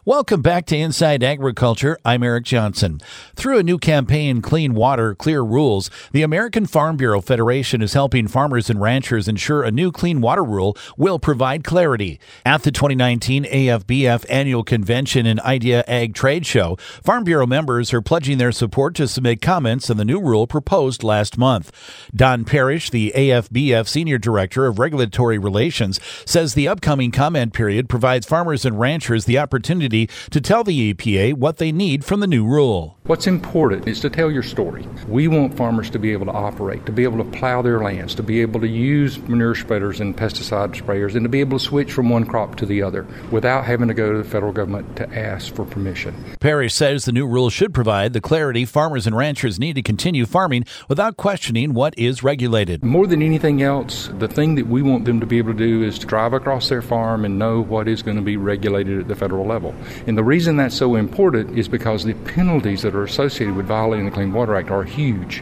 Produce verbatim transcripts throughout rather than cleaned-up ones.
Welcome back to Inside Agriculture. I'm Eric Johnson. Through a new campaign, Clean Water, Clear Rules, the American Farm Bureau Federation is helping farmers and ranchers ensure a new clean water rule will provide clarity. At the twenty nineteen A F B F Annual Convention and Idea Ag Trade Show, Farm Bureau members are pledging their support to submit comments on the new rule proposed last month. Don Parrish, the A F B F Senior Director of Regulatory Relations, says the upcoming comment period provides farmers and ranchers the opportunity to tell the E P A what they need from the new rule. What's important is to tell your story. We want farmers to be able to operate, to be able to plow their lands, to be able to use manure spreaders and pesticide sprayers, and to be able to switch from one crop to the other without having to go to the federal government to ask for permission. Parrish says the new rule should provide the clarity farmers and ranchers need to continue farming without questioning what is regulated. More than anything else, the thing that we want them to be able to do is to drive across their farm and know what is going to be regulated at the federal level. And the reason that's so important is because the penalties that are associated with violating the Clean Water Act are huge.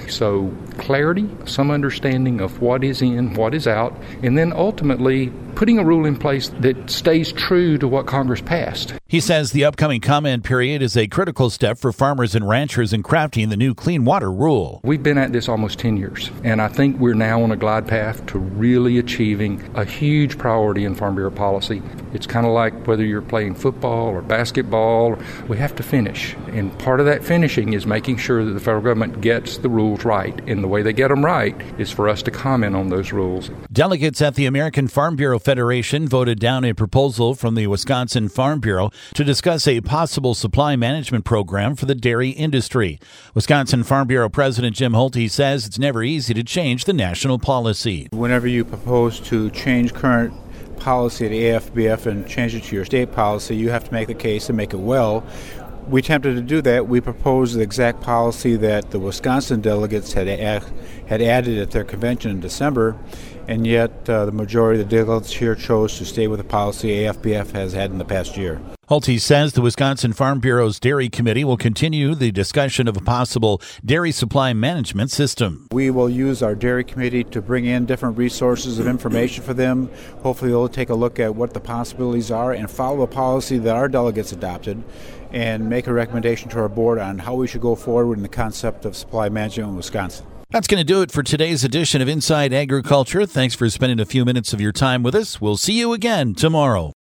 So clarity, some understanding of what is in, what is out, and then ultimately putting a rule in place that stays true to what Congress passed. He says the upcoming comment period is a critical step for farmers and ranchers in crafting the new clean water rule. We've been at this almost ten years, and I think we're now on a glide path to really achieving a huge priority in Farm Bureau policy. It's kind of like whether you're playing football or basketball, we have to finish. And part of that finishing is making sure that the federal government gets the rules right. And the way they get them right is for us to comment on those rules. Delegates at the American Farm Bureau Federation voted down a proposal from the Wisconsin Farm Bureau to discuss a possible supply management program for the dairy industry. Wisconsin Farm Bureau President Jim Holte says it's never easy to change the national policy. Whenever you propose to change current policy at A F B F and change it to your state policy, you have to make the case and make it well. We attempted to do that. We proposed the exact policy that the Wisconsin delegates had a- had added at their convention in December, and yet uh, the majority of the delegates here chose to stay with the policy A F B F has had in the past year. Holte says the Wisconsin Farm Bureau's Dairy Committee will continue the discussion of a possible dairy supply management system. We will use our Dairy Committee to bring in different resources of information for them. Hopefully they'll take a look at what the possibilities are and follow a policy that our delegates adopted and make a recommendation to our board on how we should go forward in the concept of supply management in Wisconsin. That's going to do it for today's edition of Inside Agriculture. Thanks for spending a few minutes of your time with us. We'll see you again tomorrow.